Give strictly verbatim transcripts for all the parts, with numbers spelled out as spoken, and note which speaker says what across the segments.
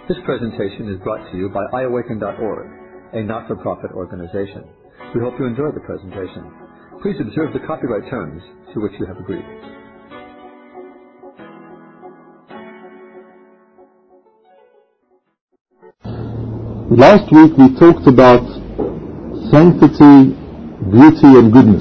Speaker 1: This presentation is brought to you by i awaken dot org, a not-for-profit organization. We hope you enjoy the presentation. Please observe the copyright terms to which you have agreed.
Speaker 2: Last week we talked about sanctity, beauty and goodness.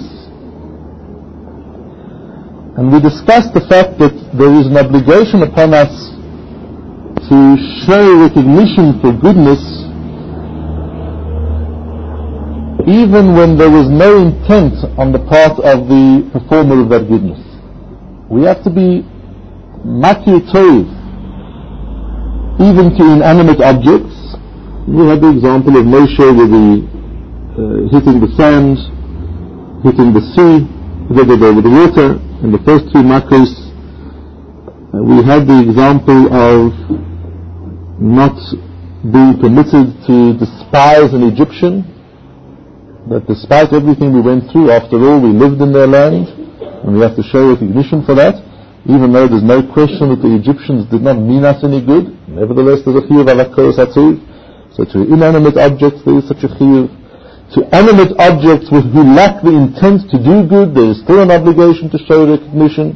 Speaker 2: And we discussed the fact that there is an obligation upon us to show recognition for goodness even when there is no intent on the part of the performer of that goodness. We have to be makir tov even to inanimate objects. We had the example of Moshe with the uh, hitting the sand, hitting the sea, over the water, in the first three makos. Uh, we had the example of not being permitted to despise an Egyptian, that despite everything we went through, after all we lived in their land, and we have to show recognition for that, even though there's no question that the Egyptians did not mean us any good. Nevertheless, there's a chiyuv ala koros hatov. So to inanimate objects there is such a chiyuv. To animate objects with, who lack the intent to do good, there is still an obligation to show recognition.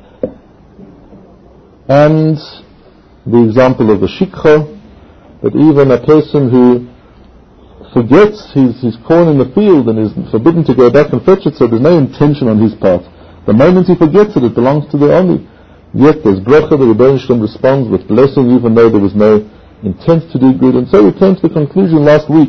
Speaker 2: And the example of the shikha, that even a person who forgets his, his corn in the field and is forbidden to go back and fetch it, so there's no intention on his part. The moment he forgets it, it belongs to the owner. Yet there's bracha, the Rebbeinu Shalom responds with blessing even though there was no intent to do good. And so we came to the conclusion last week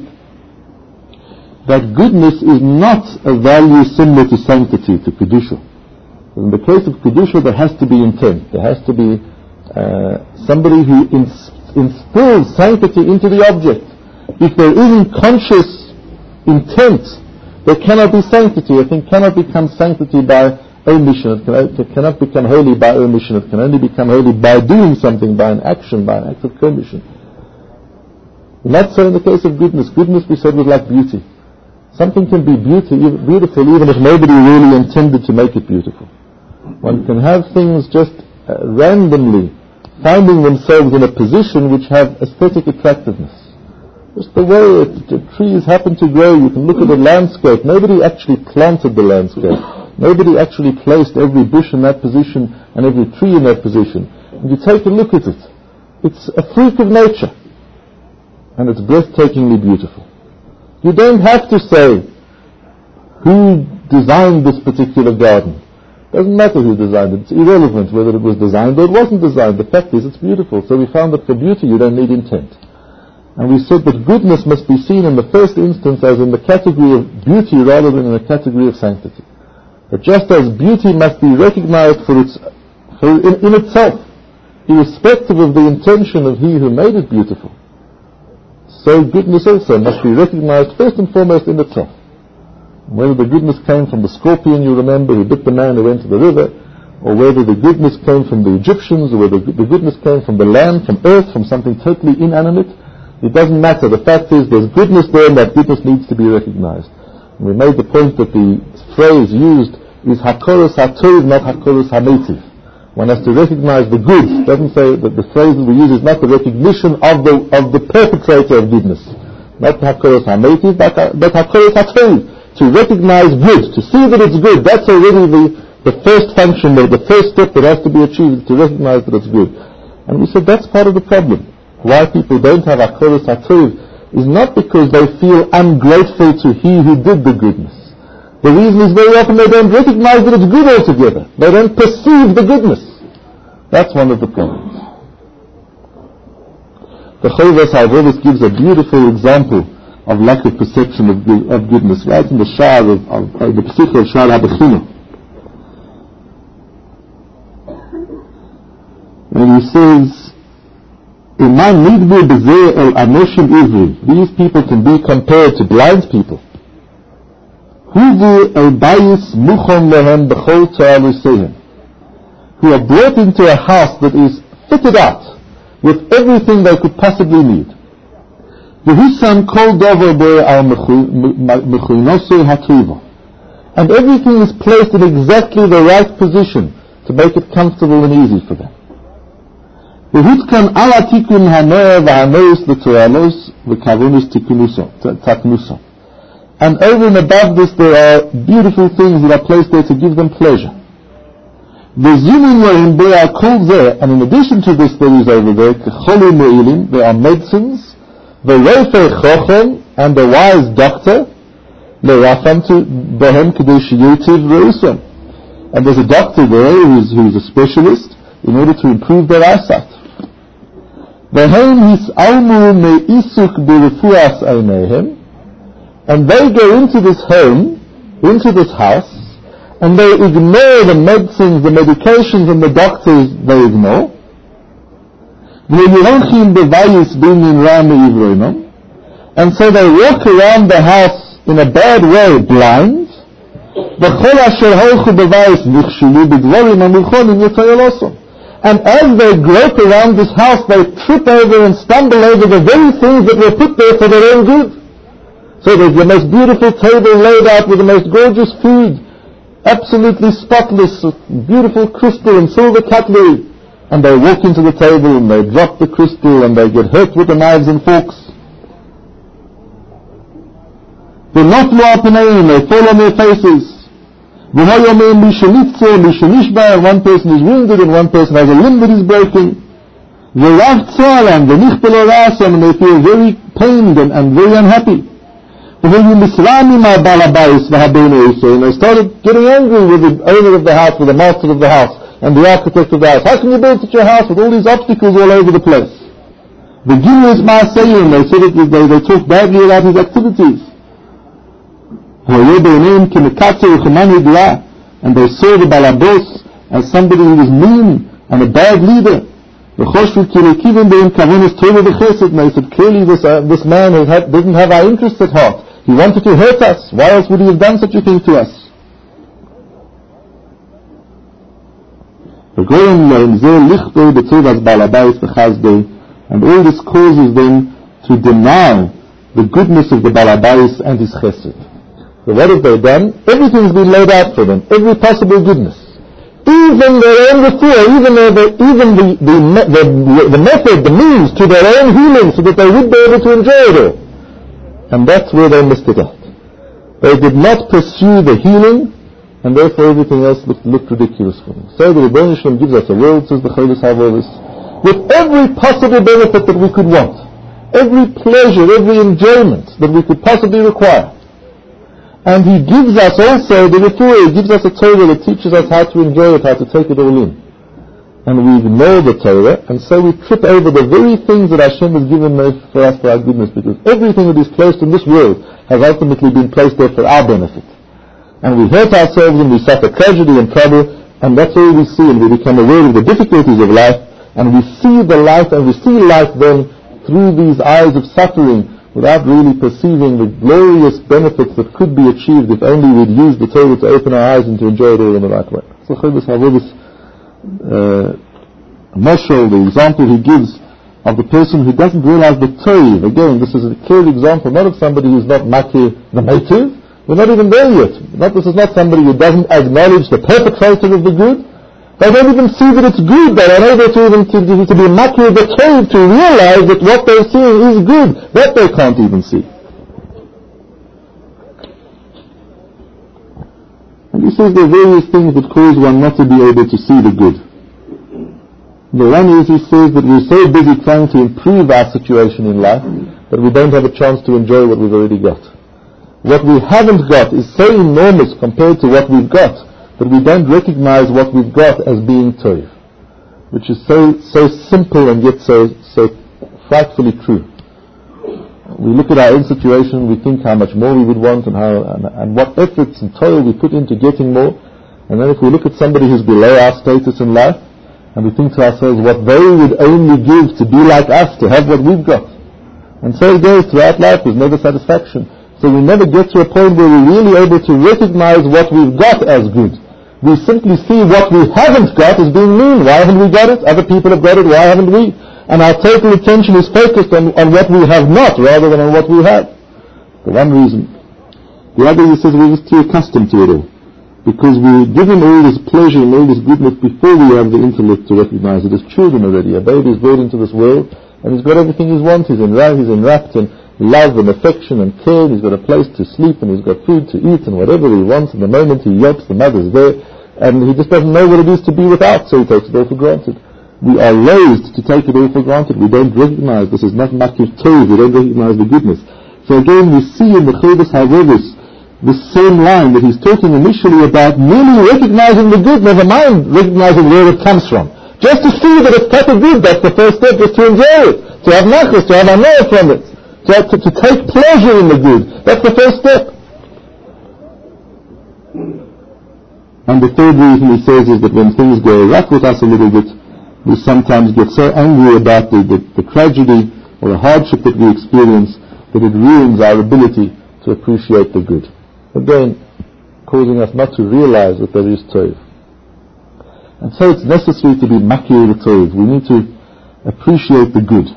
Speaker 2: that goodness is not a value similar to sanctity, to kedusha. In the case of kedusha, there has to be intent. There has to be uh, somebody who ins- instills sanctity into the object. If there isn't conscious intent, there cannot be sanctity. A thing cannot become sanctity by omission. It, can, it cannot become holy by omission. It can only become holy by doing something, by an action, by an act of commission. Not so in the case of goodness. Goodness, we said, was like beauty. Something can be beauty, beautiful even if nobody really intended to make it beautiful. One can have things just uh, randomly finding themselves in a position which have aesthetic attractiveness. Just the way it, the trees happen to grow, you can look at the landscape. Nobody actually planted the landscape. Nobody actually placed every bush in that position and every tree in that position. And you take a look at it. It's a freak of nature. And it's breathtakingly beautiful. You don't have to say who designed this particular garden. Doesn't matter who designed it. It's irrelevant whether it was designed or it wasn't designed. The fact is it's beautiful. So we found that for beauty you don't need intent. And we said that goodness must be seen in the first instance as in the category of beauty rather than in the category of sanctity. But just as beauty must be recognized for its, for in, in itself, irrespective of the intention of he who made it beautiful, so goodness also must be recognized first and foremost in itself. Whether the goodness came from the scorpion, you remember, who bit the man who went to the river, or whether the goodness came from the Egyptians, or whether the goodness came from the land, from earth, from something totally inanimate, it doesn't matter. The fact is there's goodness there and that goodness needs to be recognized. And we made the point that the phrase used is hakoros hatov, not hakoros hametiv. One has to recognize the good. It doesn't say that the phrase that we use is not the recognition of the of the perpetrator of goodness. Not hakoros hametiv, but, but hakoros hatov. To recognize good, to see that it's good, that's already the, the first function, the, the first step that has to be achieved, to recognize that it's good. And we said that's part of the problem. Why people don't have hakoros hatov is not because they feel ungrateful to he who did the goodness. The reason is very often they don't recognize that it's good altogether. They don't perceive the goodness. That's one of the problems. The Chovas HaLevavos gives a beautiful example of lack of perception of, of goodness, right in the Shar of, of, of the Psicha of Shar HaBechina. And he says, Iman nidbu b'zeh el anoshim ivri. These people can be compared to blind people. Huvu el bayis muchon lehem b'chol ta'alusehem, who are brought into a house that is fitted out with everything they could possibly need. V'hisam kol dover bo al mechunosei hatruva, and everything is placed in exactly the right position to make it comfortable and easy for them. V'hutkan ala tikun hanoah v'hanois l'toralos v'kavunus taknuso. And over and above this there are beautiful things that are placed there to give them pleasure. V'zumin lahim, they are called there, and in addition to this there is over there, k'cholu me'ilim, there are medicines, v'rofei chochem, and the wise doctor, le'rafam to behem k'dei sheyetiv re'usam. And there's a doctor there who is, who is a specialist in order to improve their eyesight. V'hem his'almu me'isuk b'refuas eineihem, and they go into this home, into this house, and they ignore the medicines, the medications, and the doctors they ignore. And so they walk around the house in a bad way, blind. And as they grope around this house, they trip over and stumble over the very things that were put there for their own good. So there's the most beautiful table laid out with the most gorgeous food, absolutely spotless, beautiful crystal and silver cutlery. And they walk into the table and they drop the crystal and they get hurt with the knives and forks. They not blow up in air, they fall on their faces. And one person is wounded and one person has a limb that is broken. And they feel very pained and, and very unhappy. And they started getting angry with the owner of the house, with the master of the house, and the architect of the house. How can you build such a house with all these obstacles all over the place? The Gilus Ma'aseyim, they said it, they, they talked badly about his activities. And they saw the Balabos as somebody who was mean and a bad leader. And they said, clearly this, uh, this man has had, didn't have our interests at heart. He wanted to hurt us. Why else would he have done such a thing to us? And all this causes them to deny the goodness of the Balabais and his chesed. So what have they done? Everything's been laid out for them, every possible goodness. Even their own refuah, even, the, even the, the, the, the method, the means to their own healing, so that they would be able to enjoy it all. And that's where they missed it out. They did not pursue the healing, and therefore everything else looked, looked ridiculous for them. So the Rebbeinu Shalom gives us a world, says the Chodesh HaVolis, with every possible benefit that we could want, every pleasure, every enjoyment that we could possibly require. And He gives us also the refuah, He gives us a Torah that teaches us how to enjoy it, how to take it all in. And we ignore the Torah, and so we trip over the very things that Hashem has given for us for our goodness, because everything that is placed in this world has ultimately been placed there for our benefit. And we hurt ourselves and we suffer tragedy and trouble, and that's all we see, and we become aware of the difficulties of life, and we see the life, and we see life then through these eyes of suffering, without really perceiving the glorious benefits that could be achieved if only we'd use the Torah to open our eyes and to enjoy it all in the right way. So Chodesh HaVolis, Uh, Moshe, the example he gives of the person who doesn't realize the Torah. Again, this is a clear example, not of somebody who's not makir the native. We're not even there yet. Not, this is not somebody who doesn't acknowledge the perpetrator of the good. They don't even see that it's good. They're unable to even to, to, to be makir the Torah, to realize that what they're seeing is good. That they can't even see. And he says there are various things that cause one not to be able to see the good. The one is, he says, that we're so busy trying to improve our situation in life that we don't have a chance to enjoy what we've already got. What we haven't got is so enormous compared to what we've got that we don't recognize what we've got as being Torah, which is so so simple and yet so so frightfully true. We look at our own situation, we think how much more we would want and how and, and what efforts and toil we put into getting more. And then if we look at somebody who's below our status in life, and we think to ourselves what they would only give to be like us, to have what we've got. And so it goes throughout life, there's never satisfaction. So we never get to a point where we're really able to recognize what we've got as good. We simply see what we haven't got as being mean. Why haven't we got it? Other people have got it, why haven't we? And our total attention is focused on, on what we have not rather than on what we have. The one reason. The other, he says, we're just too accustomed to it all. because we're given all this pleasure and all this goodness before we have the intellect to recognize it as children already. A baby is brought into this world and he's got everything he wants. He's enwrapped, he's enwrapped in love and affection and care. He's got a place to sleep and he's got food to eat and whatever he wants. And the moment he yelps, the mother's there, and he just doesn't know what it is to be without, so he takes it all for granted. We are raised to take it all for granted. We don't recognize this is not makir tov. We don't recognize the goodness. So again, we see in the Chodesh HaRevis the same line that he's talking initially about merely recognizing the good, never mind recognizing where it comes from. Just to see that it's type of good, that's the first step, just to enjoy it, to have nachas, to have anor from it, to, to, to take pleasure in the good. That's the first step. And the third reason he says is that when things go awry with us a little bit, we sometimes get so angry about the, the, the tragedy or the hardship that we experience that it ruins our ability to appreciate the good. Again, causing us not to realize that there is tov. And so it's necessary to be makir tov. We need to appreciate the good.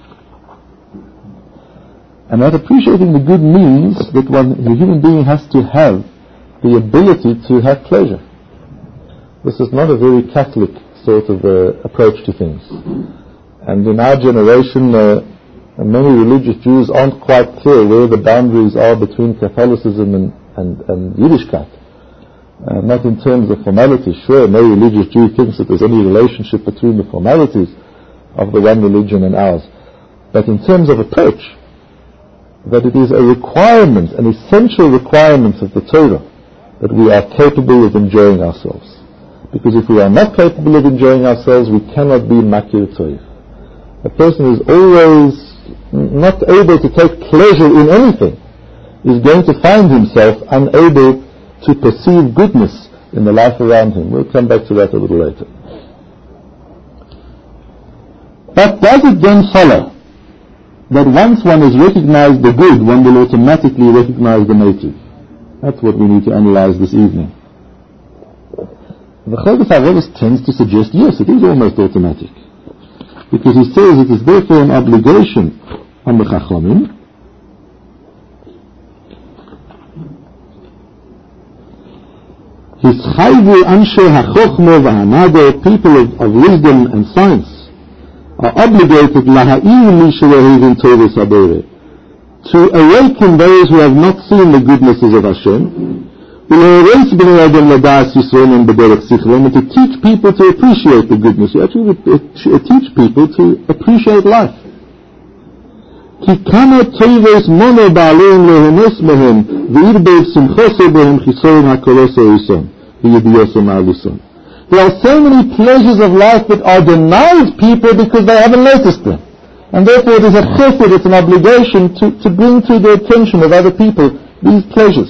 Speaker 2: And that appreciating the good means that one, the human being has to have the ability to have pleasure. This is not a very Catholic sort of uh, approach to things. And in our generation, uh, many religious Jews aren't quite clear where the boundaries are between Catholicism and, and, and Yiddishkeit. Uh, not in terms of formalities. Sure, no religious Jew thinks that there's any relationship between the formalities of the one religion and ours. But in terms of approach, that it is a requirement, an essential requirement of the Torah, that we are capable of enjoying ourselves. Because if we are not capable of enjoying ourselves, we cannot be makir tov. A person is always not able to take pleasure in anything, is going to find himself unable to perceive goodness in the life around him. We'll come back to that a little later. But does it then follow that once one has recognized the good, one will automatically recognize the native? That's what we need to analyze this evening. The Chodesh HaRevis tends to suggest, yes, it is almost automatic. Because he says it is therefore an obligation on the Chachamim Hischayvu anshe hachochma v'hanado, people of, of wisdom and science, are obligated laha'ir li she'ohevin tovos habore, to awaken those who have not seen the goodnesses of Hashem, and to teach people to appreciate the goodness. You actually teach people to appreciate life. Because there are so many pleasures of life that are denied people because they haven't noticed them. And therefore it is a chesed, it's an obligation to, to bring to the attention of other people these pleasures.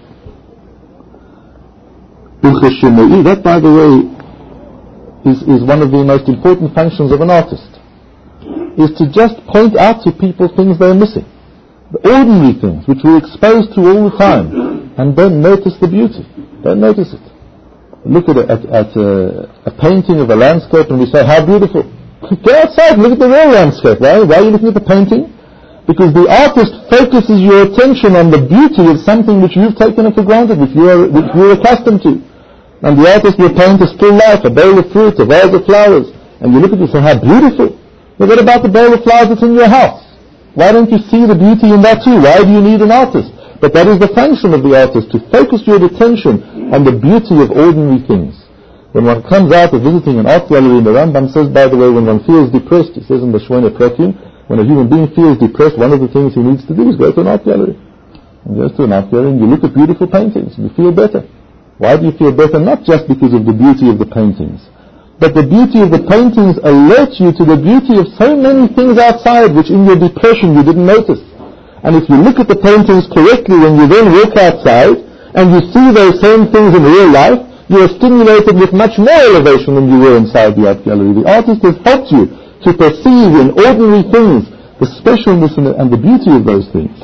Speaker 2: That, by the way, is, is one of the most important functions of an artist, is to just point out to people things they're missing. The ordinary things which we're exposed to all the time, and don't notice the beauty. Don't notice it. Look at, a, at, at a, a painting of a landscape and we say, how beautiful. Go outside, look at the real landscape. Why? Why are you looking at the painting? Because the artist focuses your attention on the beauty of something which you've taken for granted, which you're, which you're accustomed to. And the artist will paint a still life, a bowl of fruit, a vase of flowers. And you look at it and say, how beautiful. But what about the bowl of flowers that's in your house? Why don't you see the beauty in that too? Why do you need an artist? But that is the function of the artist, to focus your attention on the beauty of ordinary things. When one comes out of visiting an art gallery, the Rambam says, by the way, when one feels depressed, he says in the Shvoneh Prakim, when a human being feels depressed, one of the things he needs to do is go to an art gallery. And goes to an art gallery and you look at beautiful paintings and you feel better. Why do you feel better? Not just because of the beauty of the paintings, but the beauty of the paintings alerts you to the beauty of so many things outside which in your depression you didn't notice. And if you look at the paintings correctly, when you then walk outside and you see those same things in real life, you are stimulated with much more elevation than you were inside the art gallery. The artist has helped you to perceive in ordinary things the specialness and the, and the beauty of those things.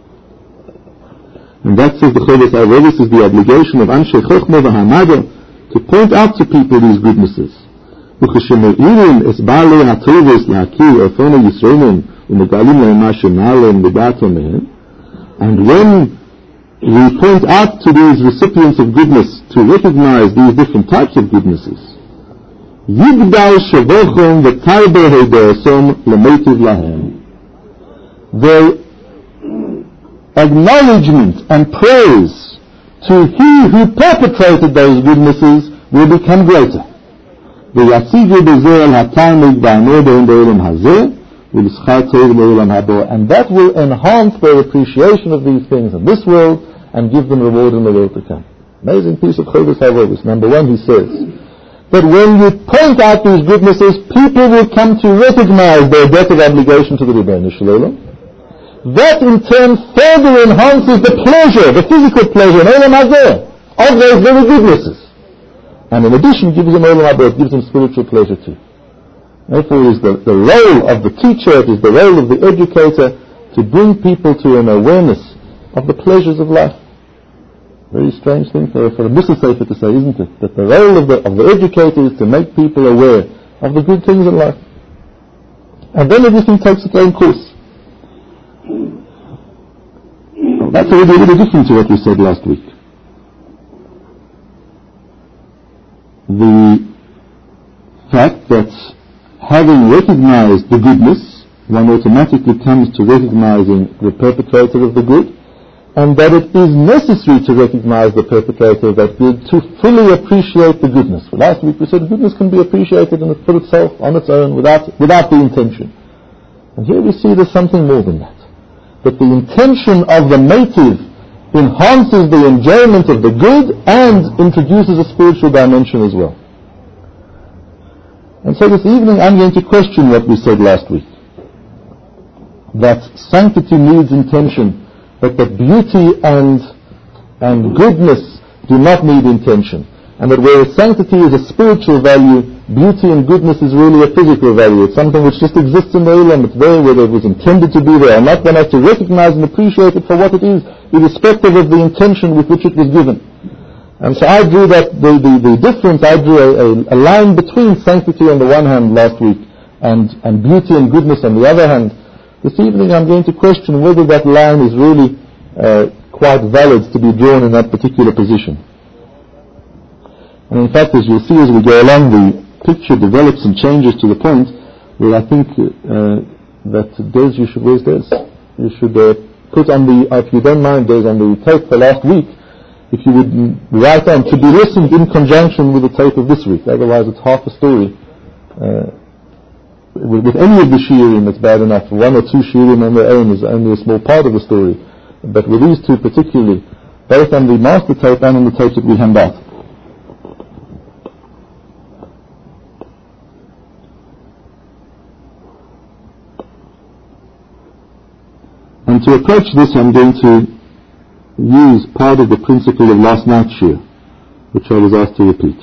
Speaker 2: And that, says the Chodesh HaRevis, is the obligation of Anshe Chochma v'Hamada, to point out to people these goodnesses. וכשמאירים את בעלי הטובות להכיר אופן הישראלים ומגלים להם מה שמעלה מדעתם מהם, and when we point out to these recipients of goodness to recognize these different types of goodnesses. Yigdal shevochom v'tarbe heideosom lemetiv lahem. Their acknowledgement and praise to he who perpetrated those goodnesses will become greater. V'yatzigu b'zeh el hatarmig ba'anodein be'olam hazeh v'lischar tov be'olam habo. And that will enhance their appreciation of these things in this world and give them reward in the world to come. Amazing piece of Chodesh HaVodos. Number one, he says that when you point out these goodnesses, people will come to recognize their debt of obligation to the Rebbeinu Shalom. That in turn further enhances the pleasure, the physical pleasure in Olam Hazeh of those very goodnesses. And in addition, gives them Olam Haba, it gives them spiritual pleasure too. Therefore, it is the, the role of the teacher, it is the role of the educator to bring people to an awareness of the pleasures of life. Very strange thing for, for a Mussar Sefer to say, isn't it? That the role of the, of the educator is to make people aware of the good things in life. And then everything takes its own course. Well, that's already a little different to what we said last week. The fact that having recognized the goodness, one automatically comes to recognizing the perpetrator of the good, and that it is necessary to recognize the perpetrator of that good to fully appreciate the goodness. Well, last week we said goodness can be appreciated in it for itself, on its own, without, without the intention. And here we see there's something more than that. That the intention of the native enhances the enjoyment of the good and introduces a spiritual dimension as well. And so this evening I'm going to question what we said last week. That sanctity needs intention, but that beauty and, and goodness do not need intention. And that whereas sanctity is a spiritual value, beauty and goodness is really a physical value. It's something which just exists in the Olam. It's there whether it was intended to be there or not. One has to recognize and appreciate it for what it is, irrespective of the intention with which it was given. And so I drew that, the, the, the difference, I drew a, a, a line between sanctity on the one hand last week and, and beauty and goodness on the other hand. This evening I'm going to question whether that line is really uh, quite valid to be drawn in that particular position. And in fact, as you'll see as we go along, the picture develops and changes to the point where I think uh, that Des, you should, where's Des? You should uh, put on the, uh, if you don't mind, Des, on the tape for last week, if you would write on, to be listened in conjunction with the tape of this week. Otherwise it's half a story. Uh, with, with any of the shiurim it's bad enough. One or two shiurim on their own is only a small part of the story. But with these two particularly, both on the master tape and on the tapes that we hand out. And to approach this, I'm going to use part of the principle of last night's shiur, which I was asked to repeat.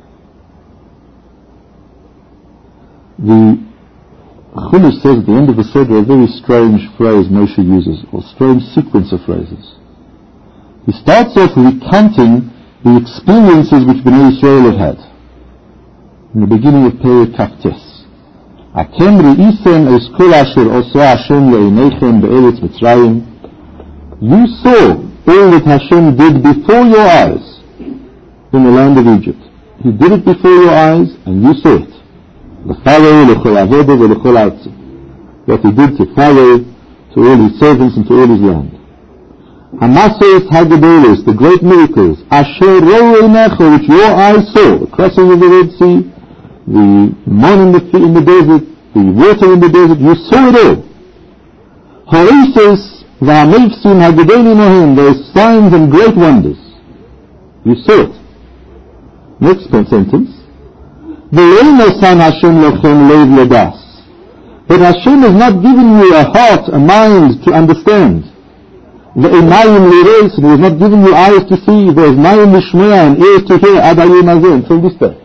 Speaker 2: The Chumash says at the end of the Seder a very strange phrase Moshe uses, or strange sequence of phrases. He starts off recounting the experiences which Bnei Yisrael have had. In the beginning of Perek Kaftes. Atem re'isem es kol asher osa Hashem le'einechem be'eretz Mitzrayim. You saw all that Hashem did before your eyes in the land of Egypt. He did it before your eyes and you saw it. The Pharaoh, l'chol avodah v'l'chol artzi. What he did to Pharaoh, to all his servants and to all his land. Hamasos hagadolos, the great miracles, asher ro'u einecha, which your eyes saw, the crossing of the Red Sea, the man in the, in the desert, the water in the desert, you saw it all. Horises v'hamefsim hagadolim mohim, those signs and great wonders. You saw it. Next sentence. But Hashem has not given you a heart, a mind to understand. He has not given you eyes to see. There is mayim lishmea and ears to hear until this day.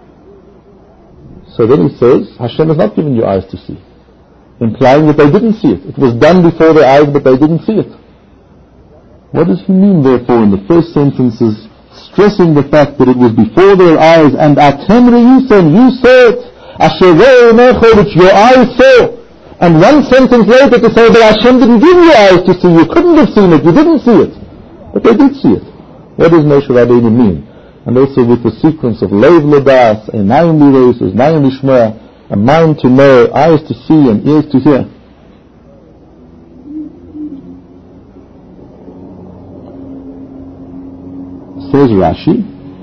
Speaker 2: So then he says, Hashem has not given you eyes to see, implying that they didn't see it. It was done before their eyes, but they didn't see it. What does he mean, therefore, in the first sentences, stressing the fact that it was before their eyes, and atem re'isem, you saw it, asher ro'u einecha, which your eyes saw, and one sentence later to say that Hashem didn't give you eyes to see, you couldn't have seen it, you didn't see it. But they did see it. What does Moshe Rabbeinu mean? And also with the sequence of Lev Ladas, Einayim Liros, Einayim Lishma, a mind to know, eyes to see, and ears to hear. Says Rashi,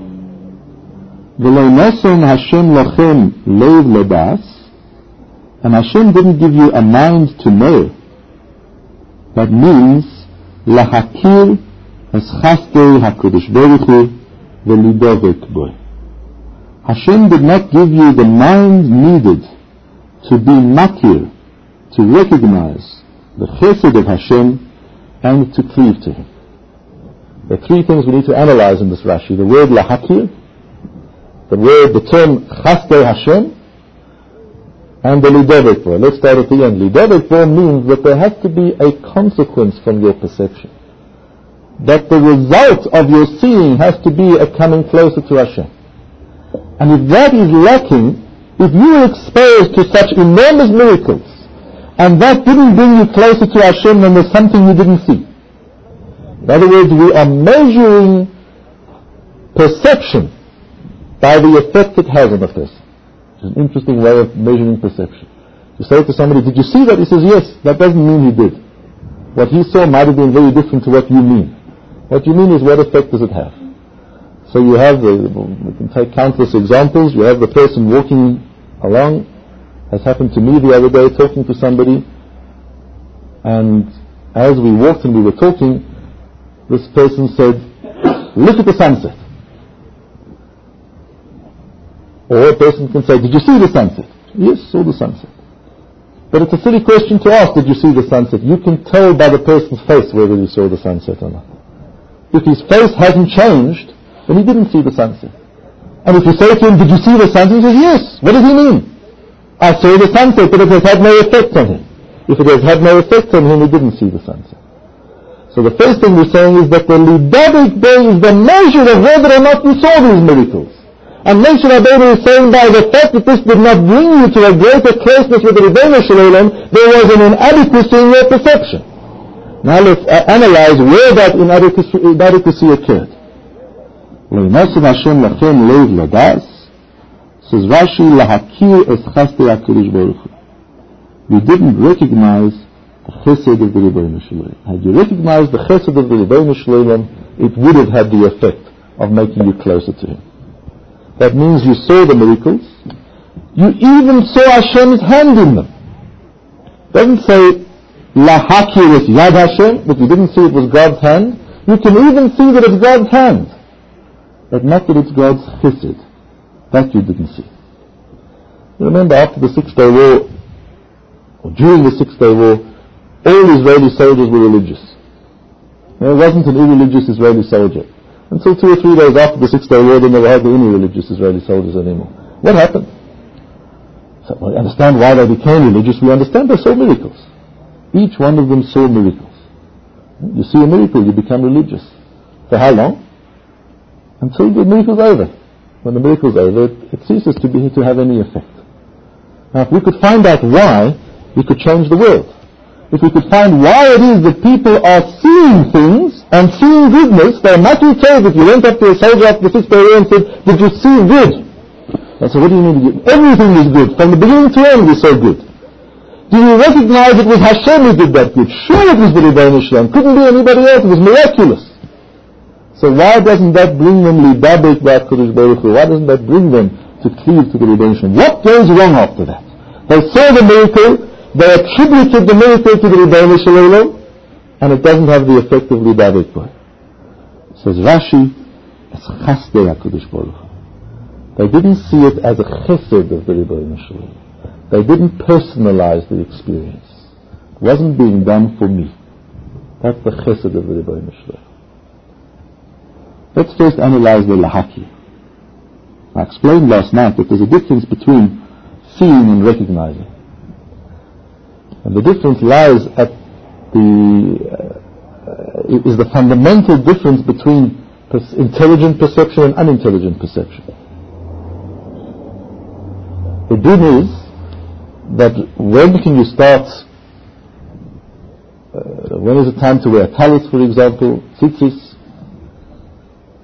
Speaker 2: V'lo noson Hashem lachem Lev Ladas, and Hashem didn't give you a mind to know. That means lahakir eschastei HaKadosh Baruch Hu v'lidovek bo. Hashem did not give you the mind needed to be makir, to recognize the chesed of Hashem and to cleave to Him. There are three things we need to analyze in this Rashi. The word lahakir, the word, the term chastei Hashem, and the lidovek bo. Let's start at the end. Lidovek bo means that there has to be a consequence from your perception. That the result of your seeing has to be a coming closer to Hashem. And if that is lacking, if you were exposed to such enormous miracles, and that didn't bring you closer to Hashem, then there's something you didn't see. In other words, we are measuring perception by the effect it has on the person. It's an interesting way of measuring perception. You say to somebody, did you see that? He says, yes. That doesn't mean he did. What he saw might have been very different to what you mean. What you mean is, what effect does it have? So you have, the, we can take countless examples. You have the person walking along, as happened to me the other day, talking to somebody, and as we walked and we were talking, this person said, look at the sunset. Or a person can say, did you see the sunset? Yes, saw the sunset. But it's a silly question to ask, did you see the sunset? You can tell by the person's face whether he saw the sunset or not. If his face hasn't changed, then he didn't see the sunset. And if you say to him, did you see the sunset? He says, yes. What does he mean? I saw the sunset, but it has had no effect on him. If it has had no effect on him, he didn't see the sunset. So the first thing we're saying is that the lidavik day is the measure of whether or not you saw these miracles. And Moshe Rabbeinu is saying, by the fact that this did not bring you to a greater closeness with the Rebbeinu Shalom, there was an inadequacy in your perception. Now let's uh, analyze where that inadequacy, inadequacy occurred. Says Rashi, lahakir es chastei HaKadosh Baruch Hu. You didn't recognize the chesed of the Rebbeinu Shalom. Had you recognized the chesed of the Rebbeinu Shalom, it would have had the effect of making you closer to Him. That means you saw the miracles. You even saw Hashem's hand in them. It doesn't say lahakir es yad Hashem, but you didn't see it was God's hand. You can even see that it's God's hand, but not that it's God's chesed. That you didn't see. You remember after the Six Day War, or during the Six Day War, all Israeli soldiers were religious. There wasn't an irreligious Israeli soldier. Until two or three days after the Six Day War, then there were hardly any religious Israeli soldiers anymore. What happened? So we understand why they became religious. We understand they saw miracles. Each one of them saw miracles. You see a miracle, you become religious. For how long? Until the miracle's over. When the miracle's over, it, it ceases to be to have any effect. Now, if we could find out why, we could change the world. If we could find why it is that people are seeing things and seeing goodness, they might be told if you went up to a soldier after the Six Day War and said, did you see good? I said, what do you mean? Everything is good. From the beginning to end is so good. Do you recognize it was Hashem who did that good? Sure, it was the Rebbeinu Shalom. Couldn't be anybody else. It was miraculous. So why doesn't that bring them lidabek b'HaKadosh Baruch Hu? Why doesn't that bring them to cleave to the Rebbeinu Shalom? What goes wrong after that? They saw the miracle, they attributed the miracle to the Rebbeinu Shalom, and it doesn't have the effect of lidabek b'Hu. Says Rashi, it's chastei HaKadosh Baruch Hu. They didn't see it as a chesed of the Rebbeinu Shalom. They didn't personalize the experience. It wasn't being done for me. That's the chesed of the Rebbeinu Shalom. Let's first analyze the lahaki. I explained last night that there's a difference between seeing and recognizing. And the difference lies at the, uh, is the fundamental difference between pers- intelligent perception and unintelligent perception. The din is that when can you start, uh, when is it time to wear talis, for example, tzitzis,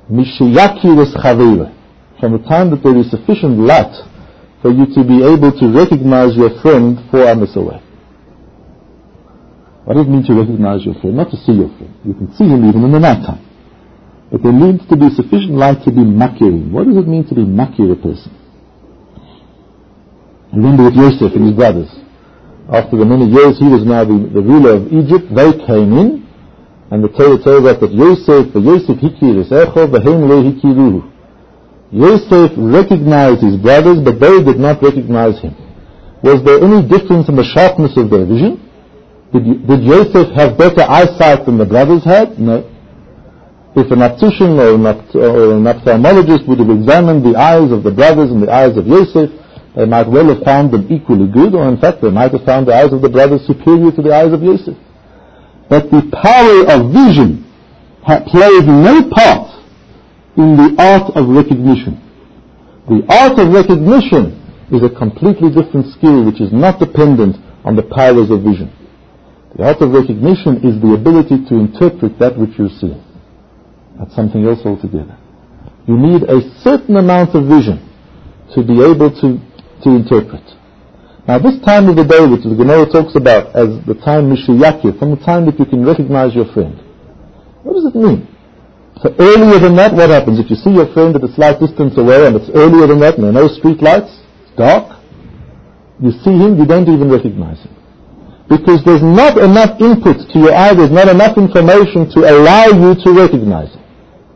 Speaker 2: Mishiyakirus Chavira, from the time that there is sufficient light for you to be able to recognize your friend four amas away. What does it mean to recognize your friend? Not to see your friend. You can see him even in the night time. But there needs to be sufficient light to be makirim. What does it mean to be makir a person? Remember with Yosef and his brothers. After the many years he was now the, the ruler of Egypt, they came in, and the Torah tells us that Yosef, the Yosef hikir es echo, v'hem lo hikiruhu. Yosef recognized his brothers, but they did not recognize him. Was there any difference in the sharpness of their vision? Did, did Yosef have better eyesight than the brothers had? No. If an optician or an, opt- or an ophthalmologist would have examined the eyes of the brothers and the eyes of Yosef, they might well have found them equally good, or in fact they might have found the eyes of the brothers superior to the eyes of Yosef. But the power of vision ha- played no part in the art of recognition. The art of recognition is a completely different skill which is not dependent on the powers of vision. The art of recognition is the ability to interpret that which you see. That's something else altogether. You need a certain amount of vision to be able to, to interpret. Now this time of the day which the Gemara talks about as the time Mishiyakir, from the time that you can recognize your friend. What does it mean? So earlier than that, what happens? If you see your friend at a slight distance away and it's earlier than that and there are no street lights, it's dark, you see him, you don't even recognize him. Because there's not enough input to your eye, there's not enough information to allow you to recognize him.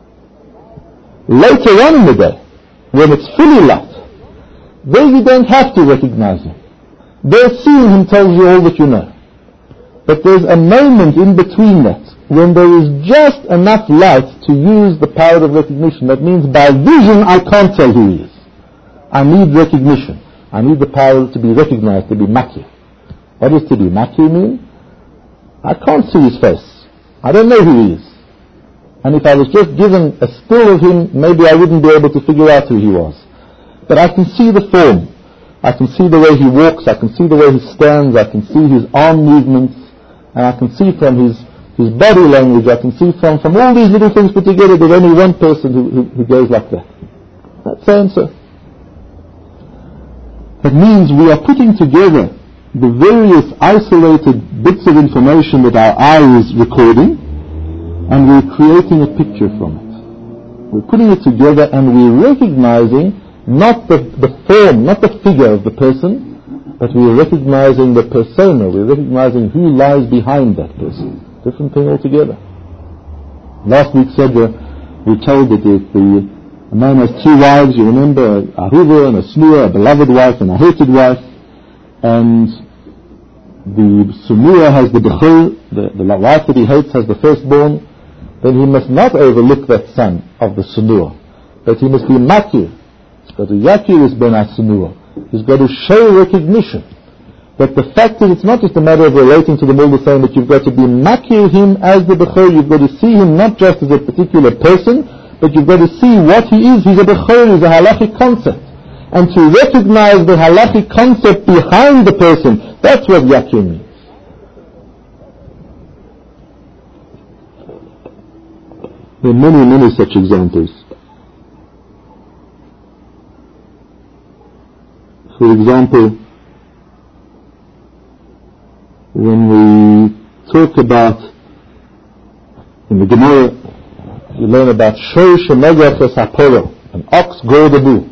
Speaker 2: Later on in the day, when it's fully light, there you don't have to recognize him. There seeing him tells you all that you know. But there's a moment in between that, when there is just enough light to use the power of recognition. That means by vision I can't tell who he is. I need recognition. I need the power to be recognized, to be makir. What does to be makir mean? I can't see his face. I don't know who he is. And if I was just given a still of him, maybe I wouldn't be able to figure out who he was. But I can see the form. I can see the way he walks. I can see the way he stands. I can see his arm movements. And I can see from his, his body language, I can see from, from all these little things put together, there's only one person who, who, who goes like that. That's so and so. That means we are putting together the various isolated bits of information that our eye is recording, and we're creating a picture from it. We're putting it together and we're recognizing not the, the form, not the figure of the person, but we're recognizing the persona, we're recognizing who lies behind that person. Different thing altogether. Last week said that we told that if the a man has two wives, you remember, a ahuva and a snua, a beloved wife and a hated wife, and the sunua has the bechor, the, the wife that he hates has the firstborn, then he must not overlook that son of the sunua, but he must be makir. He's got to yakir is ben sunua. He's got to show recognition. But the fact is, it's not just a matter of relating to them all the same, but you've got to be makir him as the bechor. You've got to see him not just as a particular person, but you've got to see what he is. He's a bechor, he's a halachic concept. And to recognize the halachic concept behind the person, that's what yakir means. There are many, many such examples. For example, when we talk about, in the Gemara, you learn about Shor Shemegafes HaPoro, an ox gored a bull.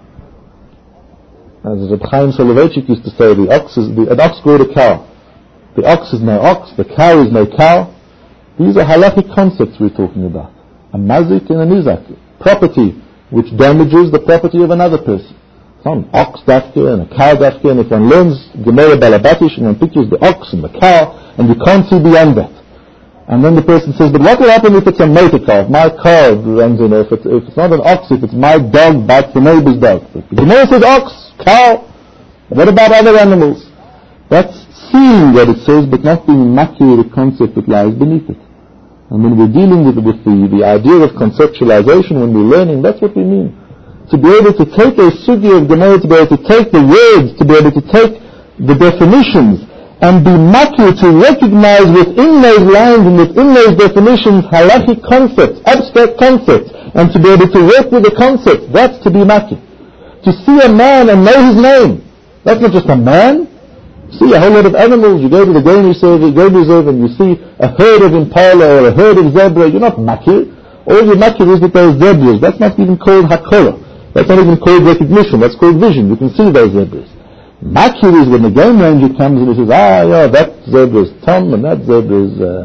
Speaker 2: As Reb Chaim Soloveitchik used to say, the ox is, the, an ox gored a cow. The ox is no ox, the cow is no cow. These are halachic concepts we're talking about. A mazik and a nizak. Property which damages the property of another person. It's not an ox dafke and a cow dafke, and if one learns Gemara Balabatish and one pictures the ox and the cow, and you can't see beyond that. And then the person says, but what will happen if it's a motor car, if my car runs in, or if it's, if it's not an ox, if it's my dog bites the neighbor's dog. The Gemara says ox, cow, what about other animals? That's seeing what it says, but not being makir the concept that lies beneath it. And when we're dealing with, with the, the idea of conceptualization, when we're learning, that's what we mean. To be able to take a sugi of Gemara, to be able to take the words, to be able to take the definitions, and be makir to recognize within those lines and within those definitions halachic concepts, abstract concepts, and to be able to work with the concept, that's to be makir. To see a man and know his name, that's not just a man. See a whole lot of animals, you go to the game reserve, game reserve and you see a herd of impala or a herd of zebra, you're not makir. All you're makir is that those zebras, that's not even called hakora. That's not even called recognition, that's called vision. You can see those zebras. Makir is when the game ranger comes and he says, ah, yeah, that zebra is Tom, and that zebra is, uh,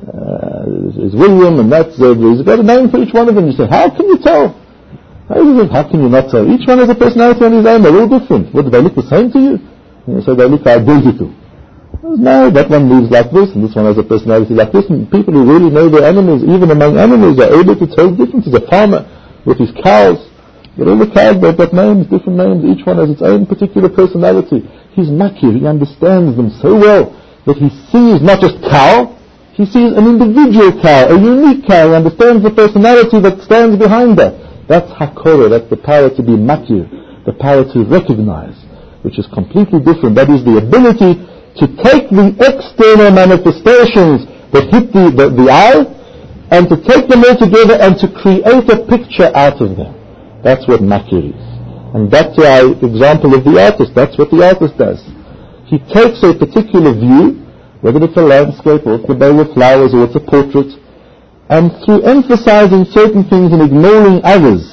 Speaker 2: uh, is, is William, and that zebra is... You've got a name for each one of them. You say, how can you tell? How, how can you not tell? Each one has a personality on his own. They're all different. What, do they look the same to you? You say they look identical. No, that one moves like this, and this one has a personality like this. And people who really know their animals, even among animals, are able to tell differences. A farmer with his cows, but all the cows, they've got names, different names. Each one has its own particular personality. He's makir. He understands them so well that he sees not just cow, he sees an individual cow, a unique cow. He understands the personality that stands behind that. That's hakora. That's the power to be makir, the power to recognize, which is completely different. That is the ability to take the external manifestations that hit the, the, the eye and to take them all together and to create a picture out of them. That's what makir is. And back to our example of the artist, that's what the artist does. He takes a particular view, whether it's a landscape or it's a bowl of flowers or it's a portrait, and through emphasizing certain things and ignoring others,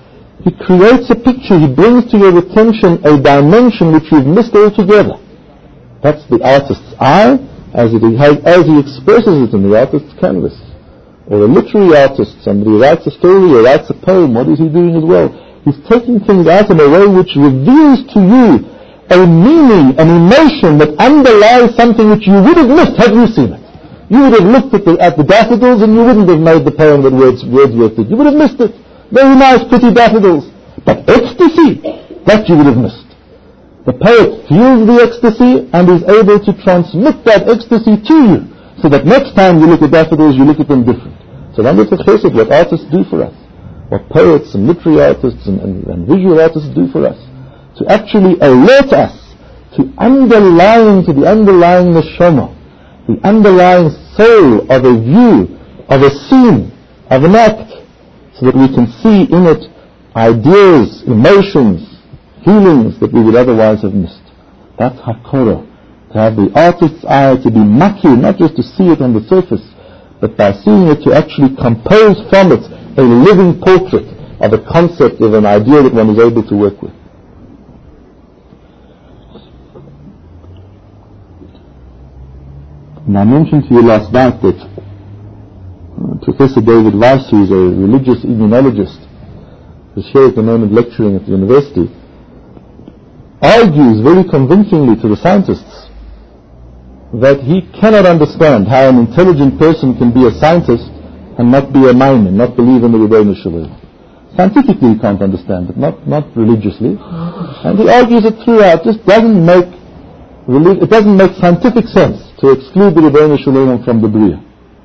Speaker 2: he creates a picture, he brings to your attention a dimension which you've missed altogether. That's the artist's eye, as, it, as he expresses it in the artist's canvas. Or a literary artist, somebody writes a story or writes a poem, what is he doing as well? He's taking things out in a way which reveals to you a meaning, an emotion that underlies something which you would have missed had you seen it. You would have looked at the, at the daffodils and you wouldn't have made the poem that Words, Wordsworth did. You would have missed it. Very nice, pretty daffodils. But ecstasy, that you would have missed. The poet feels the ecstasy and is able to transmit that ecstasy to you, so that next time you look at daffodils, you look at them different. So that's the chesed, what artists do for us, what poets and literary artists and, and, and visual artists do for us, to actually alert us to underlying, to the underlying neshama, the underlying soul of a view, of a scene, of an act, so that we can see in it ideas, emotions, feelings that we would otherwise have missed. That's hakora. To have the artist's eye, to be makir, not just to see it on the surface, but by seeing it to actually compose from it a living portrait of a concept, of an idea that one is able to work with. And I mentioned to you last night that uh, Professor David Weiss, who is a religious immunologist, who's here at the moment lecturing at the university, argues very convincingly to the scientists that he cannot understand how an intelligent person can be a scientist and not be a maimin, not believe in the Rebbeinu Shalom. Scientifically he can't understand it, not, not religiously. And he argues it throughout. It just doesn't make, it doesn't make scientific sense to exclude the Rebbeinu Shalom from the Bria.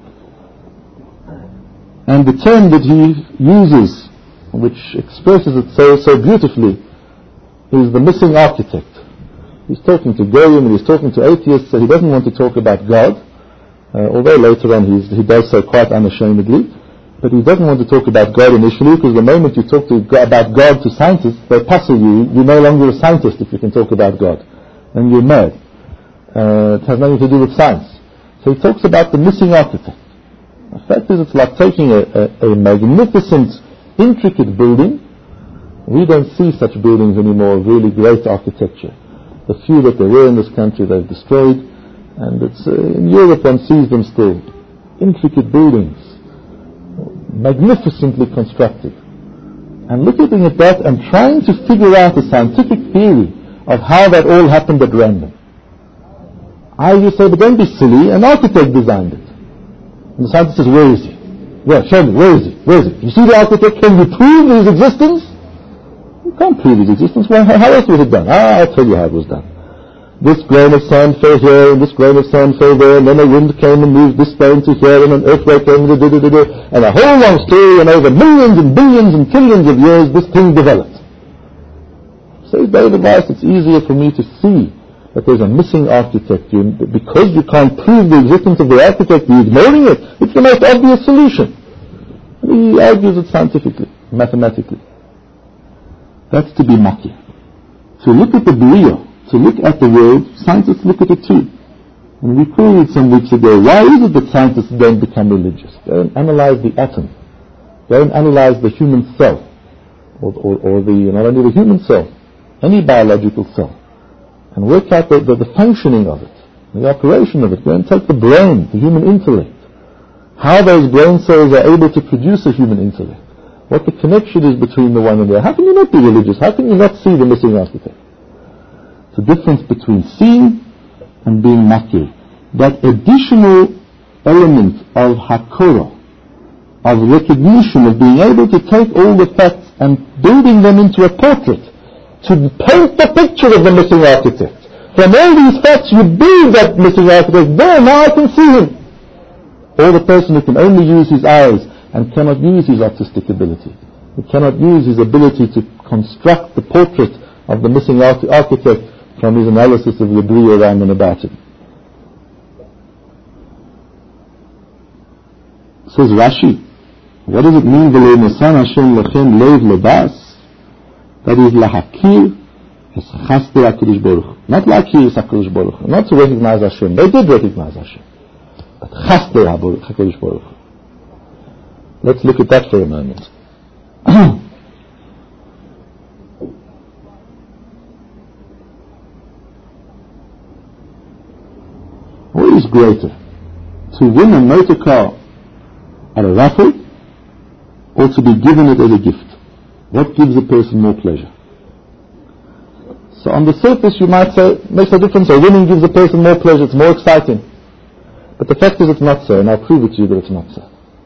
Speaker 2: And the term that he uses, which expresses it so, so beautifully, is the missing architect. He's talking to Goyim and he's talking to atheists, so he doesn't want to talk about God, uh, although later on he's, he does so quite unashamedly. But he doesn't want to talk about God initially, because the moment you talk to, about God to scientists, they puzzle you. You're no longer a scientist if you can talk about God. And you're mad. Uh, it has nothing to do with science. So he talks about the missing architect. The fact is, it's like taking a, a, a magnificent, intricate building. We don't see such buildings anymore, really great architecture. The few that there were in this country they've destroyed, and it's uh, in Europe one sees them still. Intricate buildings, magnificently constructed. And looking at that and trying to figure out a scientific theory of how that all happened at random. I just say, but don't be silly, an architect designed it. And the scientist says, where is he? Where? Show me, where is he? Where is he? You see the architect, can you prove his existence? You can't prove his existence. Well, how else was it done? Ah, I'll tell you how it was done. This grain of sand fell here, and this grain of sand fell there, and then a wind came and moved this stone to here, and an earthquake came, da, da, da, da, and a whole long story, and over millions and billions and trillions of years, this thing developed. Says David Weiss, it's easier for me to see that there's a missing architect. You, because you can't prove the existence of the architect, you're ignoring it. It's the most obvious solution. And He argues it scientifically, mathematically. That's to be makir. To look at the Bria, to look at the world, scientists look at it too. And we queried some weeks ago, why is it that scientists don't become religious? They don't analyze the atom. They don't analyze the human cell, or, or, or the, not only the human cell, any biological cell, and work out the, the, the functioning of it, the operation of it. Go and take the brain, the human intellect, how those brain cells are able to produce a human intellect, what the connection is between the one and the other. How can you not be religious? How can you not see the missing architect? It's a difference between seeing and being makir. That additional element of hakora, of recognition, of being able to take all the facts and building them into a portrait, to paint the picture of the missing architect. From all these facts you build that missing architect. There, now I can see him. Or the person who can only use his eyes and cannot use his artistic ability, who cannot use his ability to construct the portrait of the missing arch- architect from his analysis of the Bria around and about him. Says Rashi, what does it mean, V'lo nasan Hashem lechem lev lebas? That is lahakir es chaste HaKadosh Baruch Hu. Not lahakir es HaKadosh Baruch Hu, not to recognize Hashem. They did recognize Hashem, but chaste HaKadosh Baruch Hu. Let's look at that for a moment. What is greater, to win a motor car at a raffle, or to be given it as a gift? What gives a person more pleasure? So on the surface you might say, makes a difference, or winning gives a person more pleasure, it's more exciting. But the fact is it's not so, and I'll prove it to you that it's not so.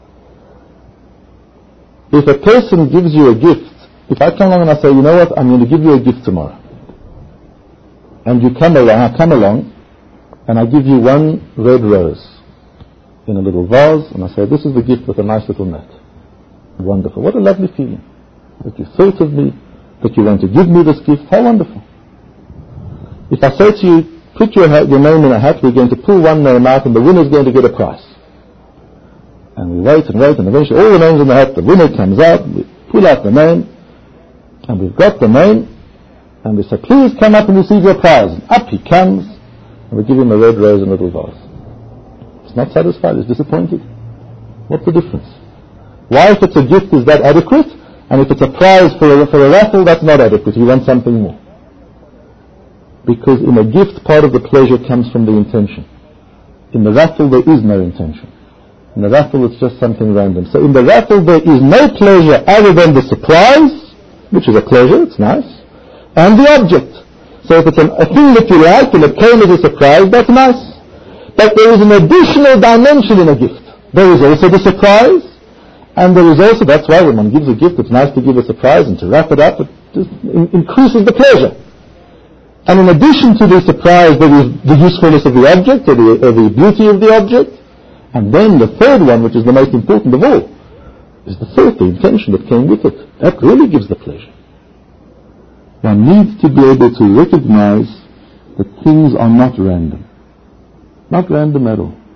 Speaker 2: If a person gives you a gift, if I come along and I say, you know what, I'm going to give you a gift tomorrow, and you come along, I come along, and I give you one red rose in a little vase, and I say, this is the gift with a nice little note. Wonderful. What a lovely feeling. That you thought of me, that you want to give me this gift. How wonderful. If I say to you, put your, hat, your name in a hat, we're going to pull one name out and the winner's going to get a prize. And we wait and wait, and eventually all the names in the hat, the winner comes out, we pull out the name, and we've got the name, and we say, please come up and receive your prize. And up he comes, and we give him a red rose and a little vase. He's not satisfied, he's disappointed. What's the difference? Why, if it's a gift, is that adequate? And if it's a prize for a, for a raffle, that's not adequate. You want something more. Because in a gift, part of the pleasure comes from the intention. In the raffle, there is no intention. In the raffle, it's just something random. So in the raffle, there is no pleasure other than the surprise, which is a pleasure, it's nice, and the object. So if it's an, a thing that you like and it came as a surprise, that's nice. But there is an additional dimension in a gift. There is also the surprise, and there is also, that's why when one gives a gift, it's nice to give a surprise, and to wrap it up, it just in- increases the pleasure. And in addition to the surprise, there is the usefulness of the object, or the, or the beauty of the object. And then the third one, which is the most important of all, is the thought, the intention that came with it. That really gives the pleasure. One needs to be able to recognize that things are not random. Not random at all.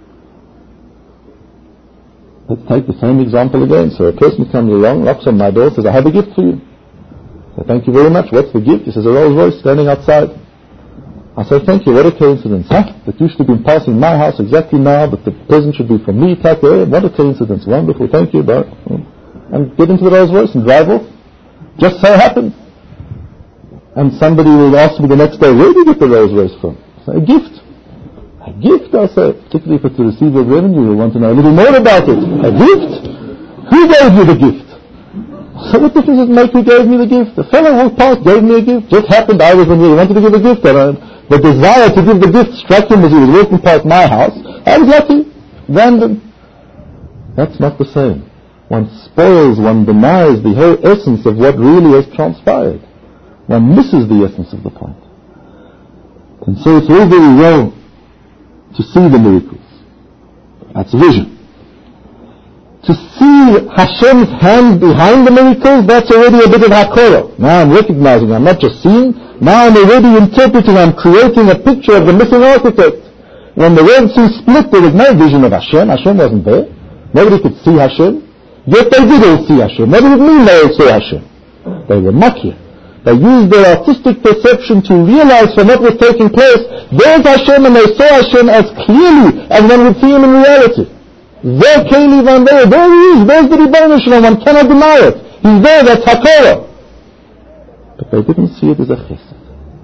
Speaker 2: Let's take the same example again. So a person comes along, knocks on my door, says, I have a gift for you. I say, thank you very much. What's the gift? He says, a Rolls Royce standing outside. I say, thank you. What a coincidence, huh? That you should have been passing my house exactly now, but the present should be from me, type there. What a coincidence. Wonderful. Thank you. Bye. And get into the Rolls Royce and drive off. Just so happened. And somebody will ask me the next day, where did you get the Rolls Royce from? I say, a gift. A gift, I say, particularly if it's a receiver of revenue, you'll want to know a little more about it. A gift? Who gave you the gift? So what difference does it make who gave me the gift? The fellow walked past, gave me a gift. Just happened I was when he wanted to give a gift. And the desire to give the gift struck him as he was walking past my house. I was lucky. Random. That's not the same. One spoils, one denies the whole essence of what really has transpired. One misses the essence of the point. And so it's all very well to see the miracles. That's vision. To see Hashem's hand behind the miracles, that's already a bit of hakora. Now I'm recognizing, I'm not just seeing, now I'm already interpreting, I'm creating a picture of the missing architect. When the Red Sea split, there was no vision of Hashem. Hashem wasn't there. Nobody could see Hashem. Yet they did all see Hashem. What did it mean they all saw Hashem? They were makir. They used their artistic perception to realize from what was taking place, there's Hashem, and they saw Hashem as clearly as one would see him in reality. There Keli Van there, there he is, there's the Rebbeinu Shalom, one cannot deny it. He's there, that's Hakora. But they didn't see it as a chesed.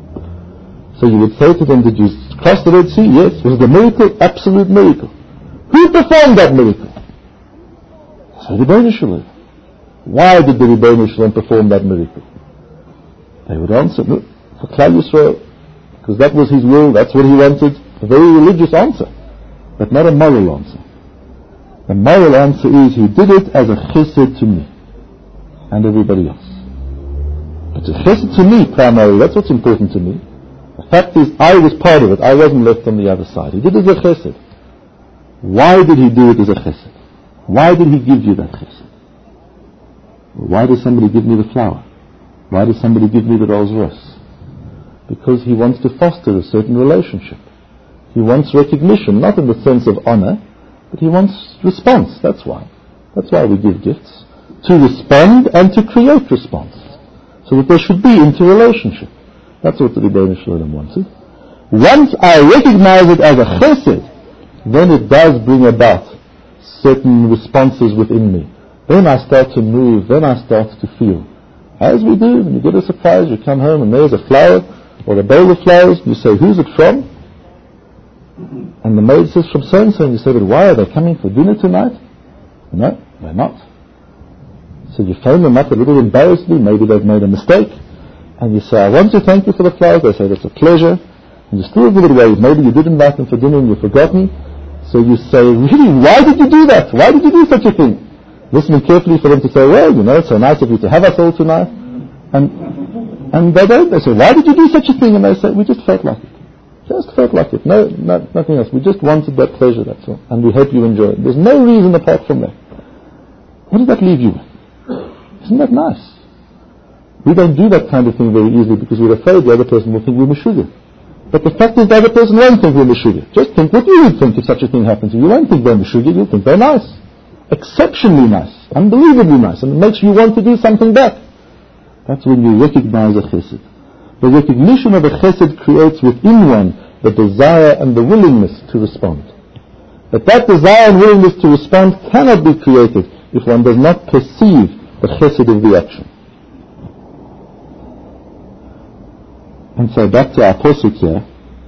Speaker 2: So you would say to them, did you cross the Red Sea? Yes. Was it a miracle? Absolute miracle. Who performed that miracle? So the Rebbeinu Shalom. Why did the Rebbeinu Shalom perform that miracle? They would answer, no, for Klal Yisrael, because that was his will, that's what he wanted. A very religious answer, but not a moral answer. The moral answer is, he did it as a chesed to me and everybody else. But a chesed to me primarily, that's what's important to me. The fact is, I was part of it, I wasn't left on the other side. He did it as a chesed. Why did he do it as a chesed? Why did he give you that chesed? Why did somebody give me the flower? Why did somebody give me the Rolls Royce? Because he wants to foster a certain relationship. He wants recognition, not in the sense of honor, but he wants response. That's why. That's why we give gifts. To respond and to create response. So that there should be interrelationship. That's what the Rebbeinu Shalom wanted. Once I recognize it as a chesed, then it does bring about certain responses within me. Then I start to move, then I start to feel. As we do, when you get a surprise, you come home and there's a flower, or a bowl of flowers, you say, who's it from? And the maid says, from so-and-so, and you say, but why, are they coming for dinner tonight? No, they're not. So you phone them up a little embarrassedly, maybe they've made a mistake, and you say, I want to thank you for the flowers. They say, that's a pleasure, and you still give it away. Maybe you did invite them for dinner and you've forgotten, so you say, really, why did you do that? Why did you do such a thing? Listening carefully for them to say, well, you know, it's so nice of you to have us all tonight. And and they don't. They say, why did you do such a thing? And they say, we just felt like it. Just felt like it. No, no, nothing else. We just wanted that pleasure, that's all. And we hope you enjoy it. There's no reason apart from that. What does that leave you with? Isn't that nice? We don't do that kind of thing very easily because we're afraid the other person will think we're Meshuggah. But the fact is the other person won't think we're Meshuggah. Just think what you would think if such a thing happened to you. You won't think they're Meshuggah, you'll think they're nice. Exceptionally nice, unbelievably nice, and it makes you want to do something back. That's when you recognize a chesed. The recognition of a chesed creates within one the desire and the willingness to respond. But that desire and willingness to respond cannot be created if one does not perceive the chesed of the action. And so back to our posuk here,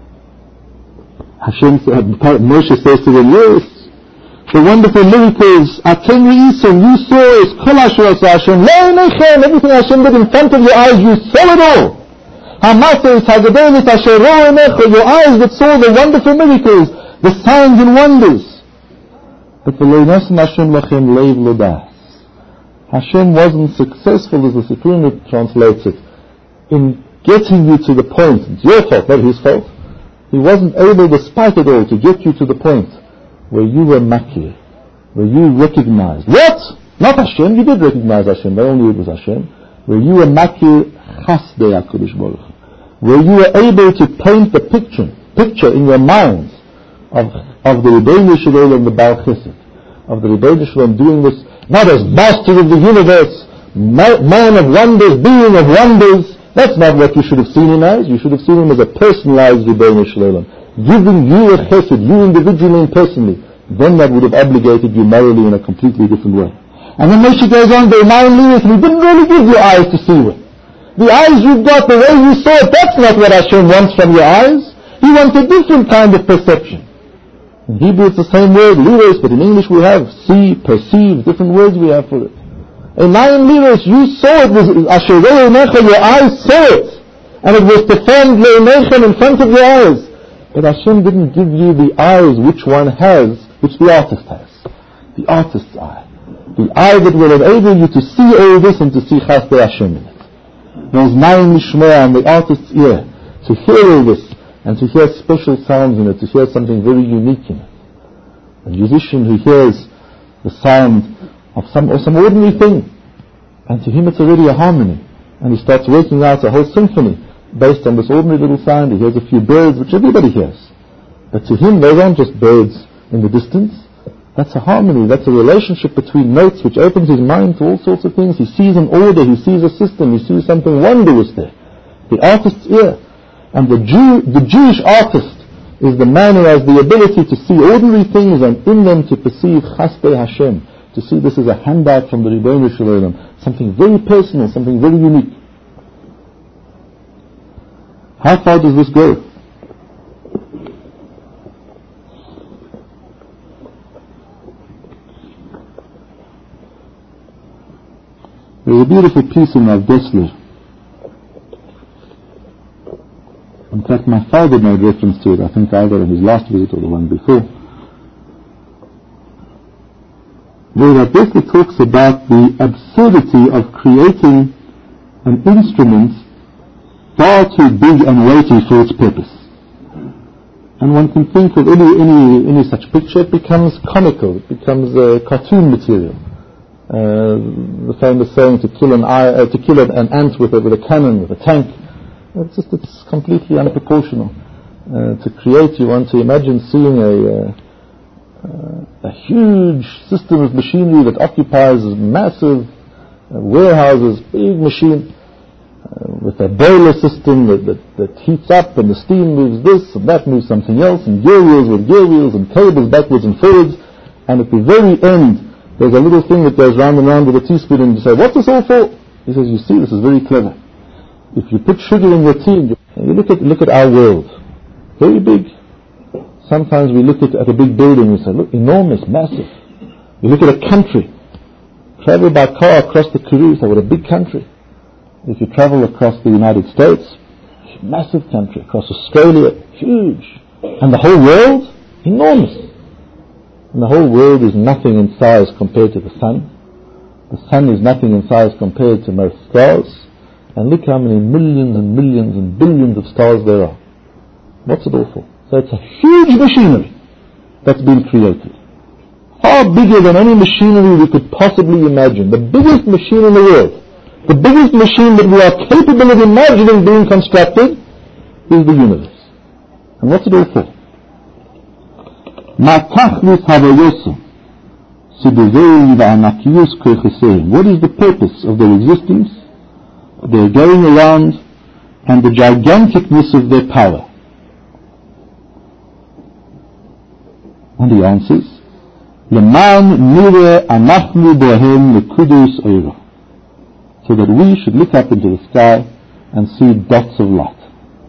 Speaker 2: Hashem said, Moshe says to them, yes, the wonderful miracles, Aten Re'isim, you saw is Kol Asher Asa Hashem, Le'enechem, everything Hashem did in front of your eyes, you saw it all. Hamasa is Haggadah is Asher Ro'enecha, your eyes that saw the wonderful miracles, the signs and wonders. But the Le'enesim Hashem Lachem Leiv Lodas. Hashem wasn't successful, as the Supreme translates it, in getting you to the point, it's your fault, not his fault. He wasn't able, despite it all, to get you to the point where you were makir, where you recognized. What? Not Hashem, you did recognize Hashem, they all knew it was Hashem. Where you were makir chasdei HaKadosh Baruch Hu. Where you were able to paint the picture, picture in your minds of, of the Rebbeinu Shalom and the Baal Chesed. Of the Rebbeinu Shalom doing this, not as master of the universe, man of wonders, being of wonders. That's not what you should have seen him as. You should have seen him as a personalized Rebbeinu Shalom, giving you a chesed, you individually and personally. Then that would have obligated you morally in a completely different way. And then Moshe goes on, the nine lyrics, we didn't really give you eyes to see with. The eyes you've got, the way you saw it, that's not what Hashem wants from your eyes. He wants a different kind of perception. In Hebrew it's the same word, lyris, but in English we have see, perceive, different words we have for it. In nine lyris, you saw it, was Asher Ro'enecha, your eyes saw it. And it was performed Le'enechem in front of your eyes. But Hashem didn't give you the eyes which one has, which the artist has. The artist's eye. The eye that will enable you to see all this and to see Chasdei Hashem in it. Those nine Lishmea and the artist's ear, to hear all this, and to hear special sounds in it, to hear something very unique in it. A musician who hears the sound of some, or some ordinary thing, and to him it's already a harmony, and he starts working out a whole symphony based on this ordinary little sound. He hears a few birds, which everybody hears. But to him, they aren't just birds in the distance. That's a harmony, that's a relationship between notes which opens his mind to all sorts of things. He sees an order, he sees a system, he sees something wondrous there. The artist's ear. And the Jew, the Jewish artist is the man who has the ability to see ordinary things and in them to perceive Chasdei Hashem, to see this as a handout from the Ribono Shel Olam, something very personal, something very unique. How far does this go? There's a beautiful piece in Rav Dessler. In fact, my father made reference to it, I think either in his last visit or the one before, where Rav Dessler talks about the absurdity of creating an instrument far too big and weighty for its purpose. And one can think of any, any, any such picture, it becomes comical, it becomes uh, cartoon material. Uh, the famous saying, to kill an eye, uh, to kill an ant with a, with a cannon, with a tank, it's just, it's completely unproportional. Uh, to create, you want to imagine seeing a, uh, uh, a huge system of machinery that occupies massive uh, warehouses, big machine, uh, with a boiler system that, that, that heats up, and the steam moves this, and that moves something else, and gear wheels with gear wheels, and cables backwards and forwards, and at the very end, there's a little thing that goes round and round with a teaspoon, and you say, what's this all for? He says, you see, this is very clever. If you put sugar in your tea, you look at look at our world, very big. Sometimes we look at, at a big building and say, look, enormous, massive. You look at a country, travel by car across the Karoo, you say, what a big country. If you travel across the United States, massive country. Across Australia, huge. And the whole world, enormous. And the whole world is nothing in size compared to the sun. The sun is nothing in size compared to most stars. And look how many millions and millions and billions of stars there are. What's it all for? So it's a huge machinery that's been created. Far bigger than any machinery we could possibly imagine. The biggest machine in the world, the biggest machine that we are capable of imagining being constructed, is the universe. And what's it all for? What is the purpose of their existence, their going around, and the giganticness of their power? And he answers, so that we should look up into the sky and see dots of light.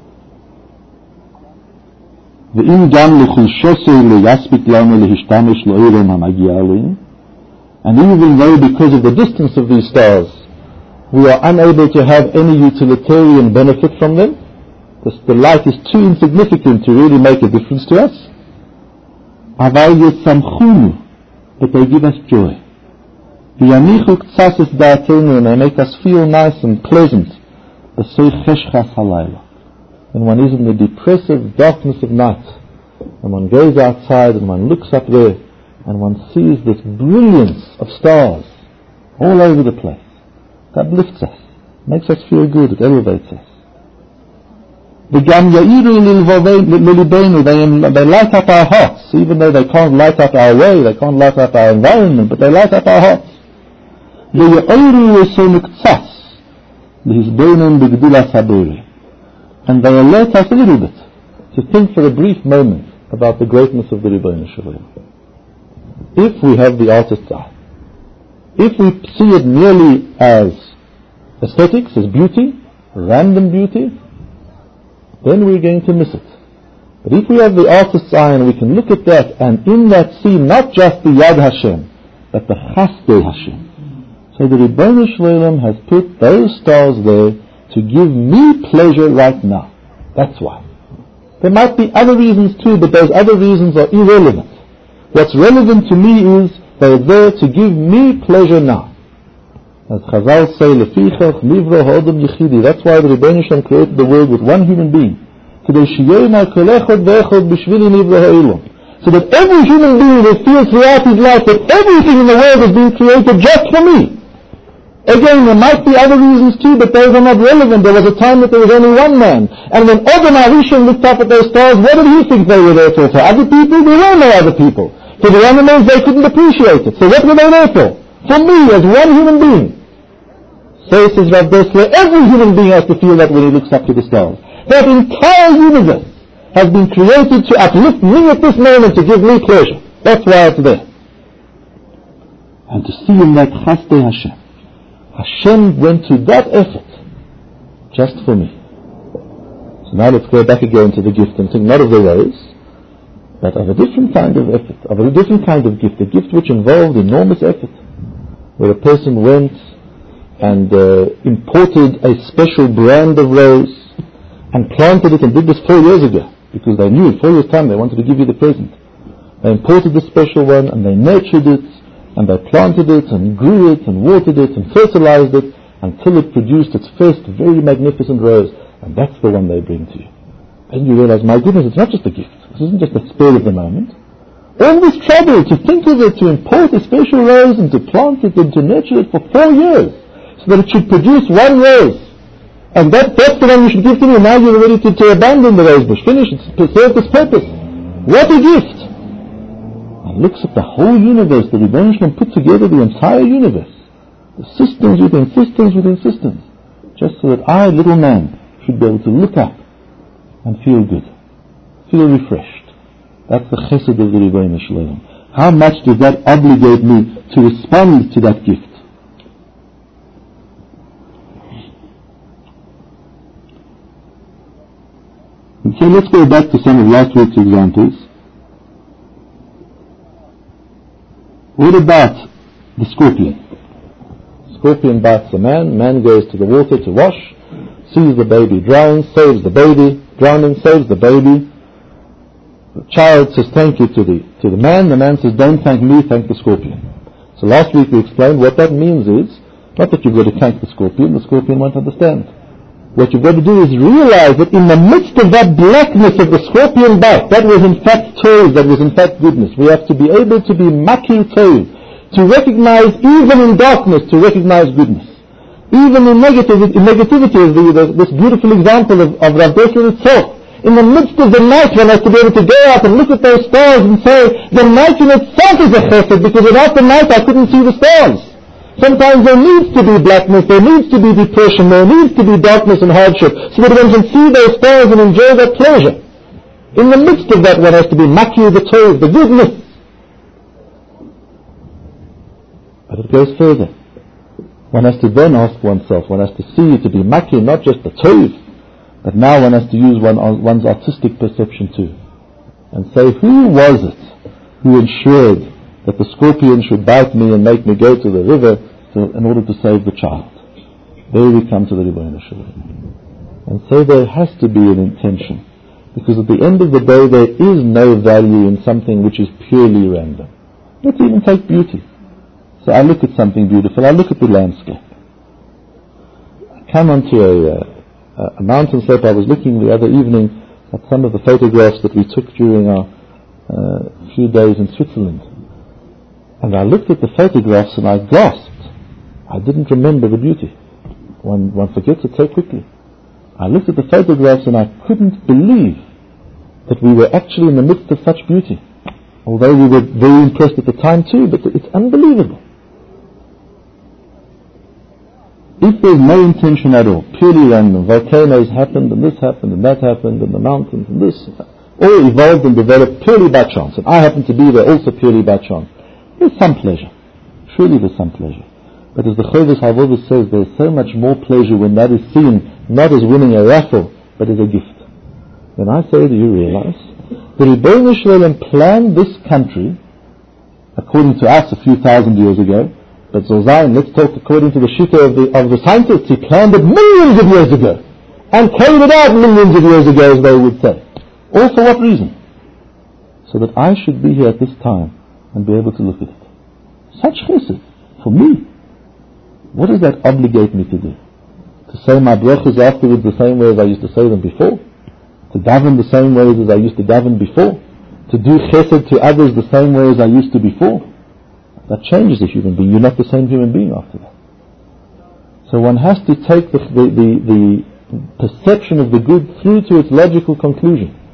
Speaker 2: ואם גם לחולשוסו לא יספיק לנו להשתמש לאורם המגיע עלינו, and even though because of the distance of these stars we are unable to have any utilitarian benefit from them, the light is too insignificant to really make a difference to us, אבל ישמחונו, but they give us joy. ויניחו קצת את דעתנו, and they make us feel nice and pleasant, בסוי חשכת הלילה. When one is in the depressive darkness of night, and one goes outside and one looks up there, and one sees this brilliance of stars all over the place. That uplifts us, makes us feel good, it elevates us. וגם יאירו לליבנו, they light up our hearts, even though they can't light up our way, they can't light up our environment, but they light up our hearts. ויאירו לסונו קצת, להסברנו בגדולת הבורא. And they alert us a little bit to think for a brief moment about the greatness of the Ribono Shel Olam. If we have the artist's eye, if we see it merely as aesthetics, as beauty, random beauty, then we're going to miss it. But if we have the artist's eye and we can look at that and in that see not just the Yad Hashem, but the Chasdei Hashem. So the Ribono Shel Olam has put those stars there to give me pleasure right now. That's why. There might be other reasons too, but those other reasons are irrelevant. What's relevant to me is they're there to give me pleasure now. As Chazal say, Lefichach livro ha'odam yechidi. That's why the Ribono Shel Olam created the world with one human being. So that every human being will feel throughout his life that everything in the world has been created just for me. Again, there might be other reasons too, but those are not relevant. There was a time that there was only one man. And when Adam HaRishon looked up at those stars, what did he think they were there for? For other people? There were no other people. For the animals, they couldn't appreciate it. So what were they there for? For me, as one human being. So says Rav Dessler, every human being has to feel that when he looks up to the stars. That entire universe has been created to uplift me at this moment, to give me pleasure. That's why it's there. And to see in that Chasdei Hashem. Hashem went to that effort just for me. So now let's go back again to the gift and think not of the rose, but of a different kind of effort, of a different kind of gift, a gift which involved enormous effort, where a person went and uh, imported a special brand of rose and planted it, and did this four years ago, because they knew in four years' time they wanted to give you the present. They imported the special one and they nurtured it, and they planted it and grew it and watered it and fertilized it until it produced its first very magnificent rose, and that's the one they bring to you. And you realize, my goodness, it's not just a gift. This isn't just a spur of the moment. All this trouble to think of it, to import a special rose and to plant it and to nurture it for four years so that it should produce one rose. And that, that's the one you should give to me. Now you're ready to, to abandon the rose bush. Finish it. It served its purpose. What a gift! And looks at the whole universe. The Rebbeinu Shalom put together the entire universe. The systems within systems within systems. Just so that I, little man, should be able to look up and feel good. Feel refreshed. That's the chesed of the Rebbeinu Shalom. How much does that obligate me to respond to that gift? Okay, let's go back to some of last week's examples. What about the scorpion? Scorpion bites a man, man goes to the water to wash, sees the baby drowning, saves the baby, drowning, saves the baby. The child says thank you to the to the man, the man says don't thank me, thank the scorpion. So last week we explained what that means is, not that you've got to thank the scorpion, the scorpion won't understand. What you've got to do is realize that in the midst of that blackness of the scorpion bite, that was in fact tov, that was in fact goodness. We have to be able to be maki tov, to recognize, even in darkness, to recognize goodness. Even in negativity, in negativity is the, the, this beautiful example of, of Rav Dessler itself. In the midst of the night, one has to be able to go out and look at those stars and say, the night in itself is a chesed, because without the night I couldn't see the stars. Sometimes there needs to be blackness, there needs to be depression, there needs to be darkness and hardship, so that one can see those stars and enjoy that pleasure. In the midst of that, one has to be maki the tov, the goodness. But it goes further. One has to then ask oneself, one has to see to be maki, not just the tov, but now one has to use one, one's artistic perception too. And say, who was it who ensured that the scorpion should bite me and make me go to the river to, in order to save the child? There we come to the Rebbeinu Shalom. And so there has to be an intention, because at the end of the day there is no value in something which is purely random. Let's even take beauty. So I look at something beautiful, I look at the landscape. I come onto a, uh, a mountain slope. I was looking the other evening at some of the photographs that we took during our uh, few days in Switzerland. And I looked at the photographs and I gasped. I didn't remember the beauty. One, one forgets it so quickly. I looked at the photographs and I couldn't believe that we were actually in the midst of such beauty. Although we were very impressed at the time too, but it's unbelievable. If there's no intention at all, purely random, volcanoes happened and this happened and that happened and the mountains and this, all evolved and developed purely by chance, and I happened to be there also purely by chance. There's some pleasure. Surely there's some pleasure. But as the Chovos HaLevavos says, there's so much more pleasure when that is seen not as winning a raffle, but as a gift. Then I say, do you realize the Rebbeinu Shalom planned this country, according to us a few thousand years ago, but Zozayin, let's talk according to the Shita of the, of the scientists, he planned it millions of years ago, and carried it out millions of years ago, as they would say. All for what reason? So that I should be here at this time and be able to look at it. Such chesed, for me. What does that obligate me to do? To say my brachos afterwards the same way as I used to say them before? To daven the same ways as I used to daven before? To do chesed to others the same way as I used to before? That changes a human being. You're not the same human being after that. So one has to take the, the, the, the perception of the good through to its logical conclusion.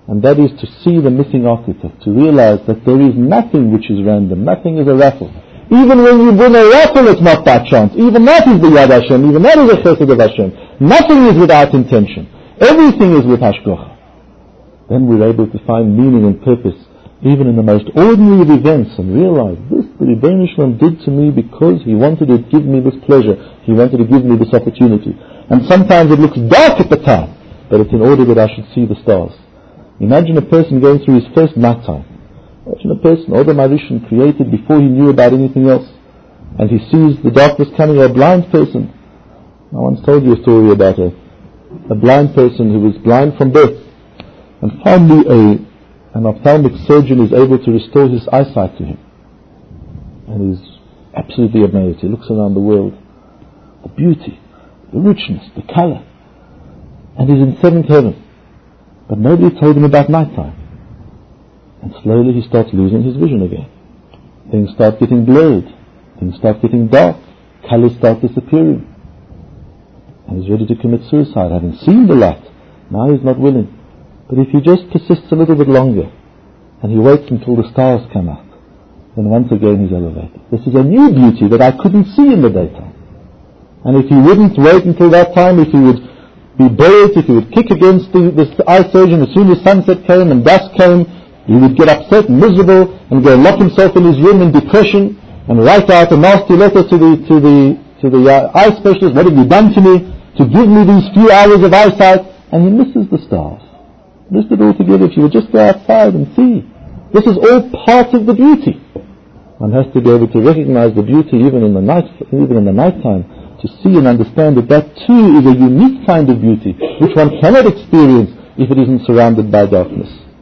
Speaker 2: And that is to see the missing architect, to realize that there is nothing which is random, nothing is a raffle. Even when you win a raffle, it's not by chance. Even that is the Yad Hashem, even that is a chesed of Hashem. Nothing is without intention. Everything is with hashgacha. Then we're able to find meaning and purpose even in the most ordinary of events and realize this the Rebbeinu Shalom did to me because He wanted to give me this pleasure. He wanted to give me this opportunity. And sometimes it looks dark at the time, but it's in order that I should see the stars. Imagine a person going through his first nighttime. Imagine a person, Adam Arishon, created before he knew about anything else, and he sees the darkness coming, a blind person. I once told you a story about a, a blind person who was blind from birth, and finally a, an ophthalmic surgeon is able to restore his eyesight to him. And he's absolutely amazed. He looks around the world, the beauty, the richness, the color, and he's in seventh heaven. But nobody told him about nighttime. And slowly he starts losing his vision again. Things start getting blurred. Things start getting dark. Colors start disappearing. And he's ready to commit suicide, having seen the light. Now he's not willing. But if he just persists a little bit longer, and he waits until the stars come out, then once again he's elevated. This is a new beauty that I couldn't see in the daytime. And if he wouldn't wait until that time, if he would be buried, if he would kick against the, the eye surgeon as soon as sunset came and dusk came, he would get upset, miserable, and go lock himself in his room in depression and write out a nasty letter to the to the to the uh, eye specialist. What have you done to me to give me these few hours of eyesight? And he misses the stars. Missed it altogether. If you would just go outside and see, this is all part of the beauty. One has to be able to recognize the beauty even in the night, even in the nighttime. To see and understand that that too is a unique kind of beauty which one cannot experience if it isn't surrounded by darkness.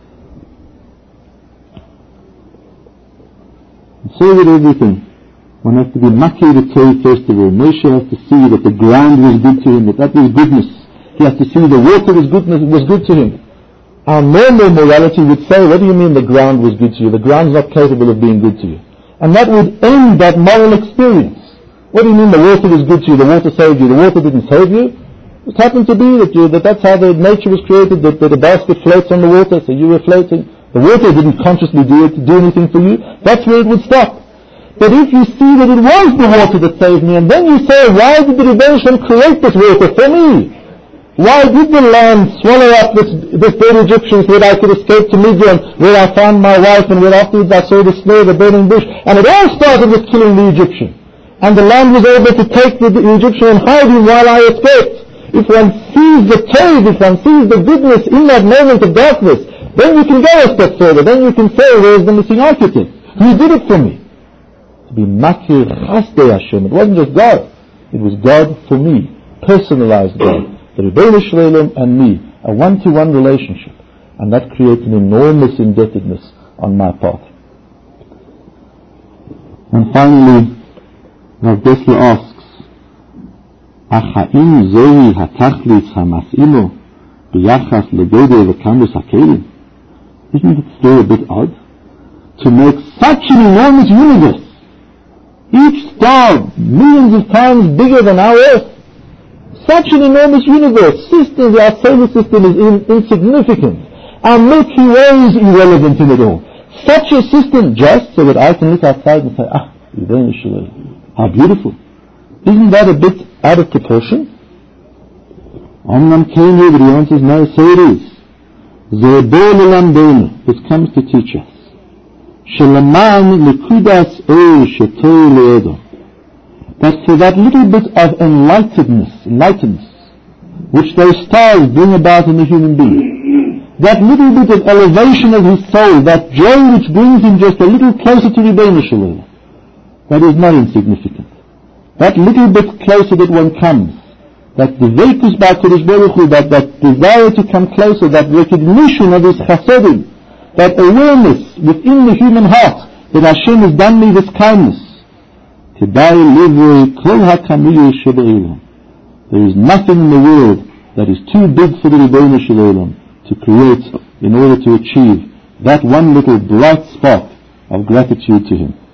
Speaker 2: And so with everything, one has to be makir the Torah first of all. Moshe has to see that the ground was good to him, that that was goodness. He has to see the water was goodness, was good to him. Our normal morality would say, what do you mean the ground was good to you? The ground's not capable of being good to you. And that would end that moral experience. What do you mean the water was good to you, the water saved you? The water didn't save you. It happened to be that, you, that that's how the nature was created, that, that a basket floats on the water, so you were floating. The water didn't consciously do it, do anything for you. That's where it would stop. But if you see that it was the water that saved me, and then you say, why did the Rebbeinu Shalom create this water for me? Why did the land swallow up this, this dead Egyptian so that I could escape to Midian, where I found my wife, and where afterwards I saw the snow, the burning bush, and it all started with killing the Egyptian. And the land was able to take the, the Egyptian and hide him while I escaped. If one sees the tov, if one sees the goodness in that moment of darkness, then you can go a step further. Then you can say, where's the missing architect? Who did it for me? To be makir chasdei Hashem. It wasn't just God. It was God for me. Personalized God. The Rebbeinu Shalom and me. A one-to-one relationship. And that creates an enormous indebtedness on my part. And finally, Rav Dessler asks, Acha'im zohi hatachlis hamas'ilo b'yachas legode v'kambus hakelim? Isn't it still a bit odd? To make such an enormous universe, each star millions of times bigger than our Earth, such an enormous universe, systems, our solar system is in, insignificant, our Milky Way is irrelevant in it all. Such a system just so that I can look outside and say, ah, Rebbeinu Shalom. How beautiful. Isn't that a bit out of proportion? Omnam came here, but the answer is no, so it is. Ze'ebol elamdenu, this comes to teach us. Shelaman likudas o shetoi le'edo. That for that little bit of enlightenedness, enlightenedness, which those stars bring about in the human being, that little bit of elevation of his soul, that joy which brings him just a little closer to Rebbeinu Shalom, that is not insignificant. That little bit closer that one comes, that the vekus by Kodesh Baruch Hu, that, that desire to come closer, that recognition of his chasodim, that awareness within the human heart that Hashem has done me this kindness. There is nothing in the world that is too big for the Rebbeinu Shalom to create in order to achieve that one little bright spot of gratitude to Him.